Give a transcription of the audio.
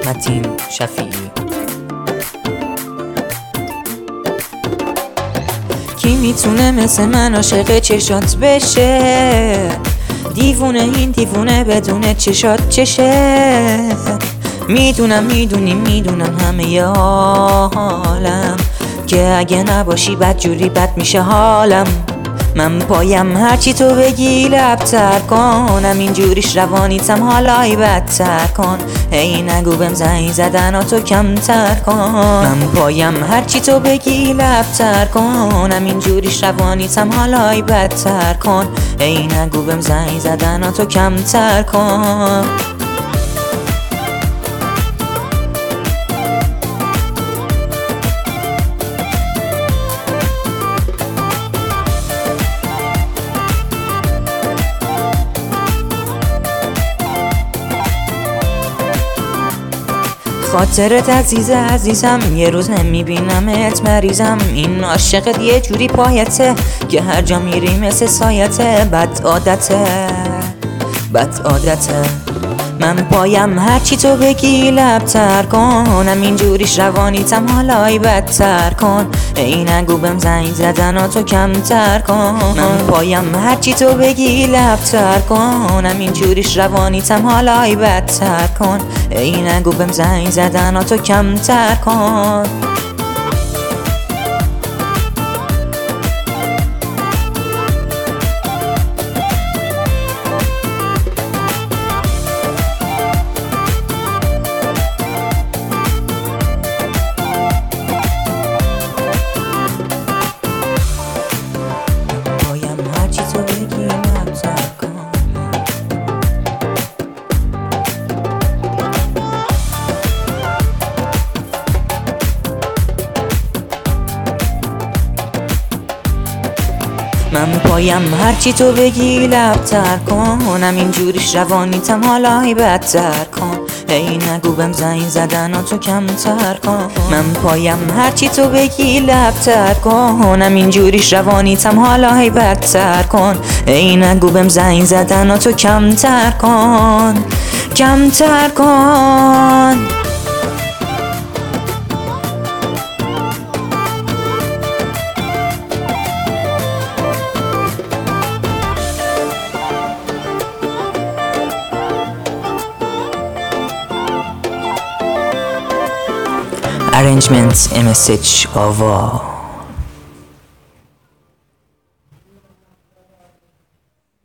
متین شفیعی. کی میتونه مثل من عاشق چشات بشه؟ دیوونه این دیوونه بدون چشات چشه. میدونم همه حالم که اگه نباشی بدجوری بد میشه حالم. من پایم هرچی تو بگی لبتر کنم، اینجوریش روانیتم حالای بدتر کن. هی نگو بهم زنگ زدن تو کمتر کن. من پایم هرچی تو بگی لبتر کنم، اینجوریش روانیتم حالای بدتر کن. هی نگو بهم زنگ زدن تو کمتر کن. خاطرت عزیزم یه روز نمیبینمت مریضم. این عاشقت یه جوری پایته که هر جا میری مثل سایته. بد عادته. من پایم هرچی تو بگی لبتر کنم، اینجوریش روانیتم حالای بدتر کن. ای نگو بهم زنگ زدن تو کمتر کن. من پایم هرچی تو بگی لبتر کنم، اینجوریش روانیتم حالای بدتر کن. ای نگو بهم زنگ زدن تو کمتر کن. من پایم هرچی تو بگی لبتر کنم، اینجوریش روانیتم حالای بدتر کن. ای نگو بهم زنگ زدن تو کمتر کن. من پایم هرچی تو بگی لبتر کنم، اینجوریش روانیتم حالای بدتر کن. ای نگو بهم زنگ زدن تو کمتر کن. Arrangements MSH Ava.